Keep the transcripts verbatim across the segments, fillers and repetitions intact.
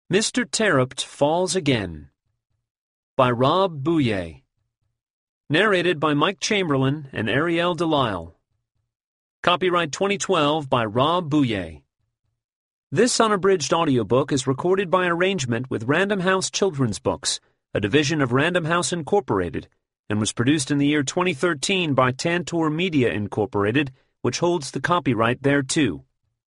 Mister Terupt Falls Again by Rob Bouyer. Narrated by Mike Chamberlain and Ariel Delisle. Copyright twenty twelve by Rob Bouyer. This unabridged audiobook is recorded by arrangement with Random House Children's Books, a division of Random House Incorporated, and was produced in the year twenty thirteen by Tantor Media Incorporated, which holds the copyright thereto.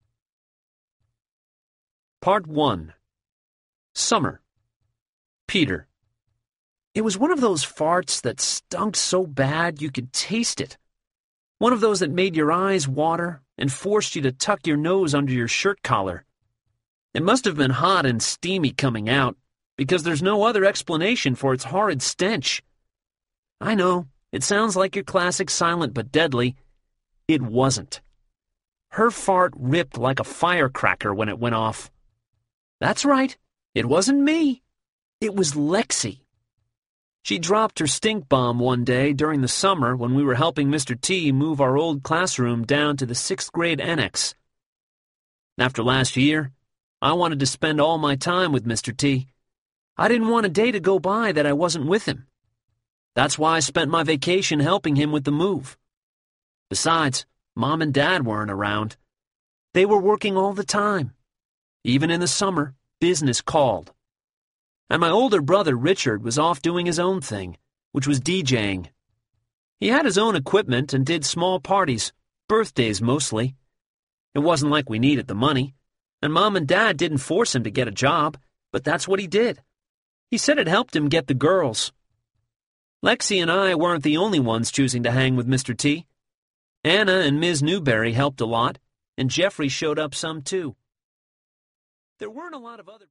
Part one. Summer. Peter. It was one of those farts that stunk so bad you could taste it. One of those that made your eyes water and forced you to tuck your nose under your shirt collar. It must have been hot and steamy coming out, because there's no other explanation for its horrid stench. I know, it sounds like your classic silent but deadly. It wasn't. Her fart ripped like a firecracker when it went off. That's right. It wasn't me. It was Lexi. She dropped her stink bomb one day during the summer when we were helping Mister T move our old classroom down to the sixth grade annex. After last year, I wanted to spend all my time with Mister T. I didn't want a day to go by that I wasn't with him. That's why I spent my vacation helping him with the move. Besides, Mom and Dad weren't around. They were working all the time. Even in the summer, business called. And my older brother Richard was off doing his own thing, which was DJing. He had his own equipment and did small parties, birthdays mostly. It wasn't like we needed the money, and Mom and Dad didn't force him to get a job, but that's what he did. He said it helped him get the girls. Lexi and I weren't the only ones choosing to hang with Mister T. Anna and Miz Newberry helped a lot, and Jeffrey showed up some too. There weren't a lot of other